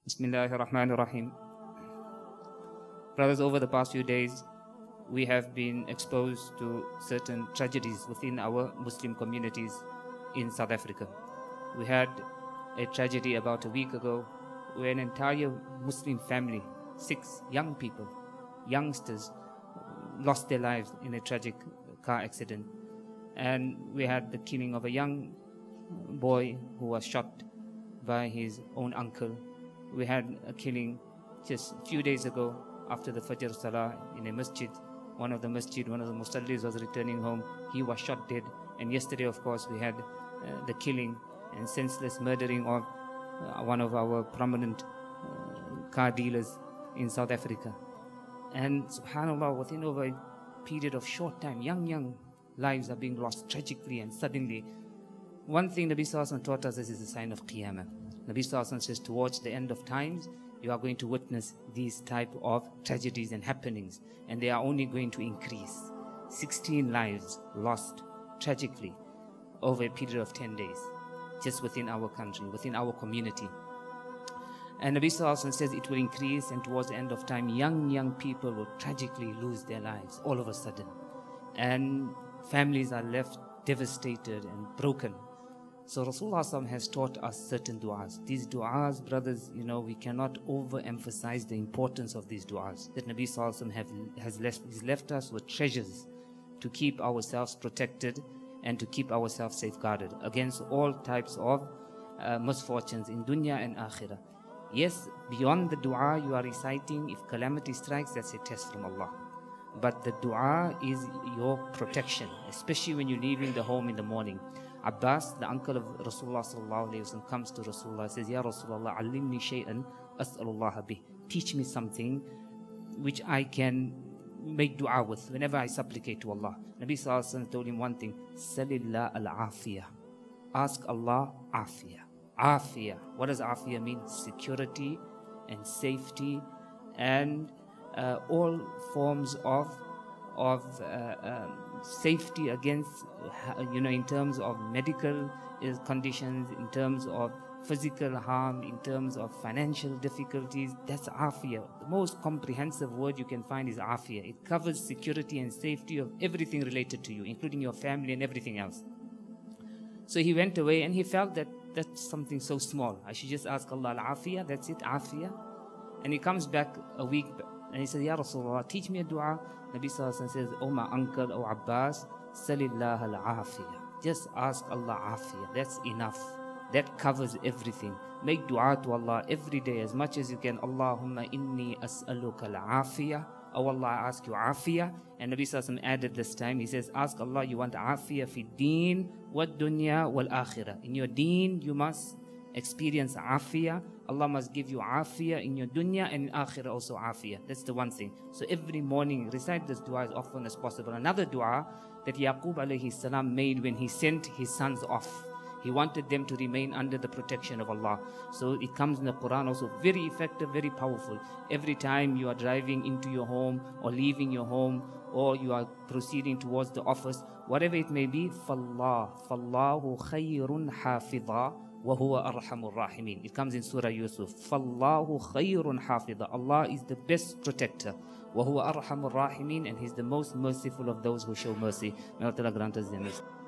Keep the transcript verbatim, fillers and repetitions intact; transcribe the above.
Bismillahir Rahmanir Rahim. Brothers, over the past few days, we have been exposed to certain tragedies within our Muslim communities in South Africa. We had a tragedy about a week ago where an entire Muslim family, six young people, youngsters, lost their lives in a tragic car accident. And we had the killing of a young boy who was shot by his own uncle. We had a killing just a few days ago after the Fajr Salah in a masjid. One of the masjid, one of the musallis was returning home. He was shot dead. And yesterday, of course, we had uh, the killing and senseless murdering of uh, one of our prominent uh, car dealers in South Africa. And subhanAllah, within over a period of short time, young, young lives are being lost tragically and suddenly. One thing Nabi Sallallahu Alaihi Wasallam taught us is a sign of Qiyamah. Nabi Sallallahu Alaihi Wasallam says, towards the end of times, you are going to witness these type of tragedies and happenings, and they are only going to increase. sixteen lives lost tragically over a period of ten days, just within our country, within our community. And Nabi Sallallahu Alaihi Wasallam says it will increase, and towards the end of time, young, young people will tragically lose their lives all of a sudden. And families are left devastated and broken. So Rasulullah has taught us certain du'as. These du'as, brothers, you know, we cannot overemphasize the importance of these du'as. That Nabi Sallallahu Alaihi Wasallam have, has left, he's left us with treasures to keep ourselves protected and to keep ourselves safeguarded against all types of uh, misfortunes in dunya and akhirah. Yes, beyond the du'a you are reciting, if calamity strikes, that's a test from Allah. But the du'a is your protection, especially when you're leaving the home in the morning. Abbas, the uncle of Rasulullah sallallahu alayhi wa sallam, comes to Rasulullah, says, Ya Rasulullah, allimni shay'an as'alullah bih. Teach me something which I can make dua with whenever I supplicate to Allah. Nabi sallallahu alayhi wa sallam told him one thing, Salillah al-afiyah. Ask Allah afiyah. Afiyah. What does afiyah mean? Security and safety and uh, all forms of of uh, um, safety against, you know, in terms of medical conditions, in terms of physical harm, in terms of financial difficulties. That's afiyah. The most comprehensive word you can find is afiyah. It covers security and safety of everything related to you, including your family and everything else. So he went away and he felt that that's something so small. I should just ask Allah al-afiyah, that's it, afiyah. And he comes back a week and he says, Ya Rasulullah, teach me a dua. Nabi Sallallahu Alaihi Wasallam says, oh my uncle, oh Abbas, Salillah al-afiyah. Just ask Allah afiyah. That's enough. That covers everything. Make dua to Allah every day as much as you can. Allahumma inni as'aluka al-afiyah. Oh Allah, I ask you afiyah. And Nabi Sallallahu Alaihi Wasallam added this time, he says, ask Allah, you want afiyah fi deen, wa dunya, wal akhirah. In your deen, you must experience afiyah. Allah must give you afiyah in your dunya and in akhirah also afiyah. That's the one thing. So every morning recite this dua as often as possible. Another dua that Yaqub alayhi salam made when he sent his sons off. He wanted them to remain under the protection of Allah. So it comes in the Quran also, very effective, very powerful. Every time you are driving into your home or leaving your home or you are proceeding towards the office, whatever it may be, فَاللَّهُ فَاللَّهُ خَيْرٌ حَافِظًا وَهُوَ أَرْحَمُ الرَّاحِمِينَ. It comes in Surah Yusuf. فَاللَّهُ خَيْرٌ حَافِظًا. Allah is the best protector. وَهُوَ أَرْحَمُ الرَّاحِمِينَ. And He is the most merciful of those who show mercy. May Allah grant us the mercy.